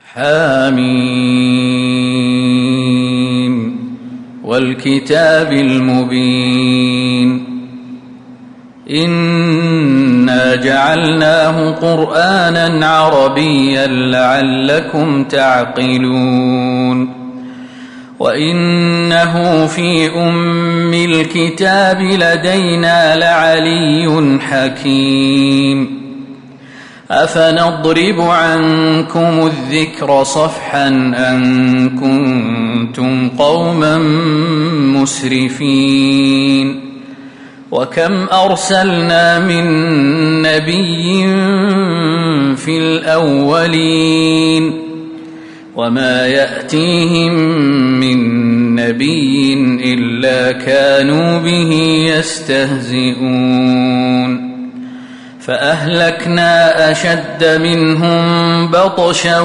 حميم والكتاب المبين إنا جعلناه قرآنا عربيا لعلكم تعقلون وإنه في أم الكتاب لدينا لعلي حكيم أفنضرب عنكم الذكر صفحا أن كنتم قوما مسرفين وكم أرسلنا من نبي في الأولين وما يأتيهم من نبي إلا كانوا به يستهزئون فأهلكنا أشد منهم بطشا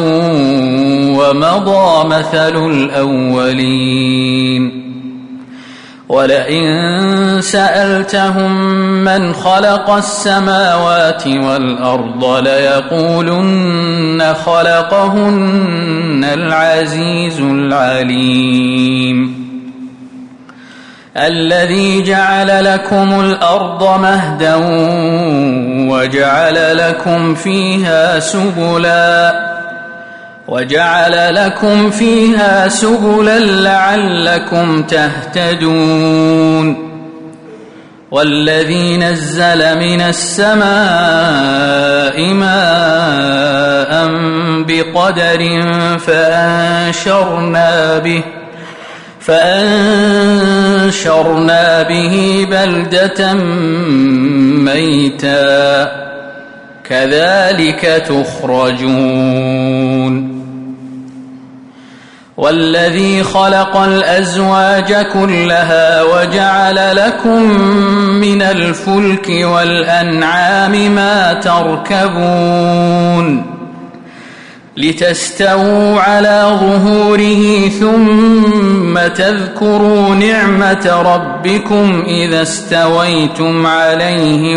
ومضى مثل الأولين ولئن سألتهم من خلق السماوات والأرض ليقولن خلقهن العزيز العليم الذي جعل لكم الأرض مهدا وجعل لكم فيها سبلا لعلكم تهتدون والذي نزل من السماء ماء بقدر فأنشرنا به بلدة ميتا كذلك تخرجون والذي خلق الأزواج كلها وجعل لكم من الفلك والأنعام ما تركبون لتستووا على ظهوره ثم تذكروا نعمة ربكم إذا استويتم عليه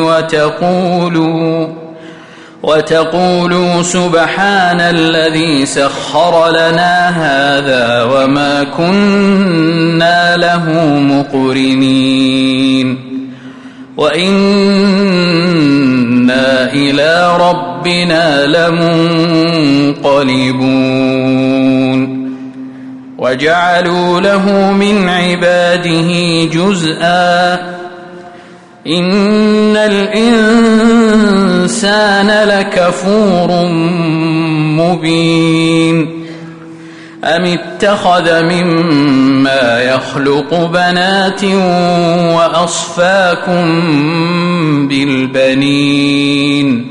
وتقولوا سبحان الذي سخر لنا هذا وما كنا له مقرنين وإنا إلى ربنا لمنقلبون وجعلوا له من عباده جزءا إن الإنسان لكفور مبين أم اتخذ مما يخلق بنات وأصفاكم بالبنين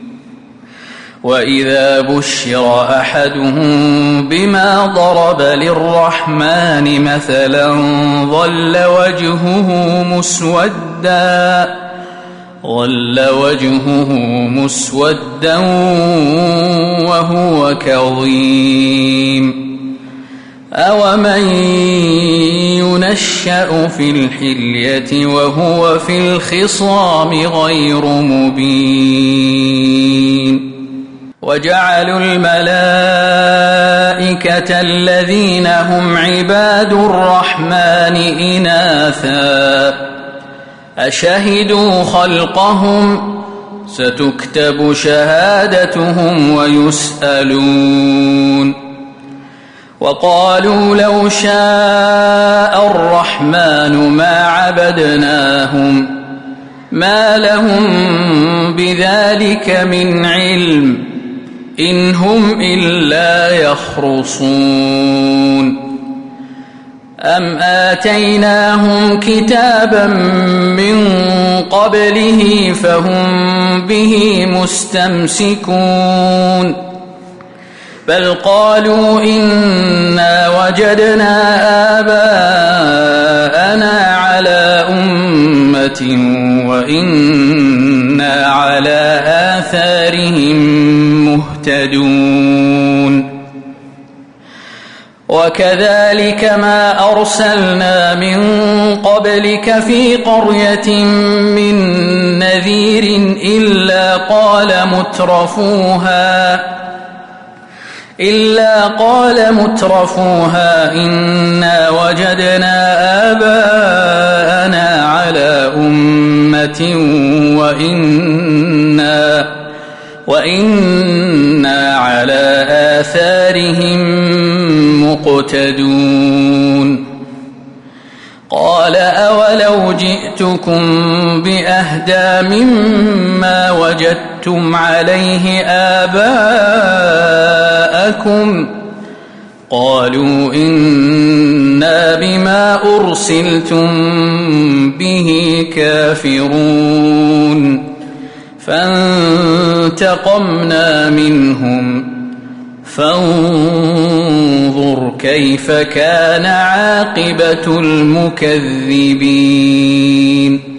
وإذا بشر أحدهم بما ضرب للرحمن مثلا ظل وجهه مسودا وهو كظيم أومن ينشأ في الحلية وهو في الخصام غير مبين وجعلوا الملائكة الذين هم عباد الرحمن إناثا أشهدوا خلقهم ستكتب شهادتهم ويسألون وقالوا لو شاء الرحمن ما عبدناهم ما لهم بذلك من علم إن هم إلا يخرصون أم آتيناهم كتابا من قبله فهم به مستمسكون بل قالوا إنا وجدنا آباءنا على أمة وإنا على آثارهم مهتدون وكذلك ما أرسلنا من قبلك في قرية من نذير إلا قال مترفوها إلا قال مترفوها إنا وجدنا آباءنا على أمة وإنا على آثارهم مقتدون قال أولو جئتكم بأهدى مما وجدتم عليه آباءكم قالوا إنا بما أرسلتم به كافرون فانتقمنا منهم فانظر كيف كان عاقبة المكذبين.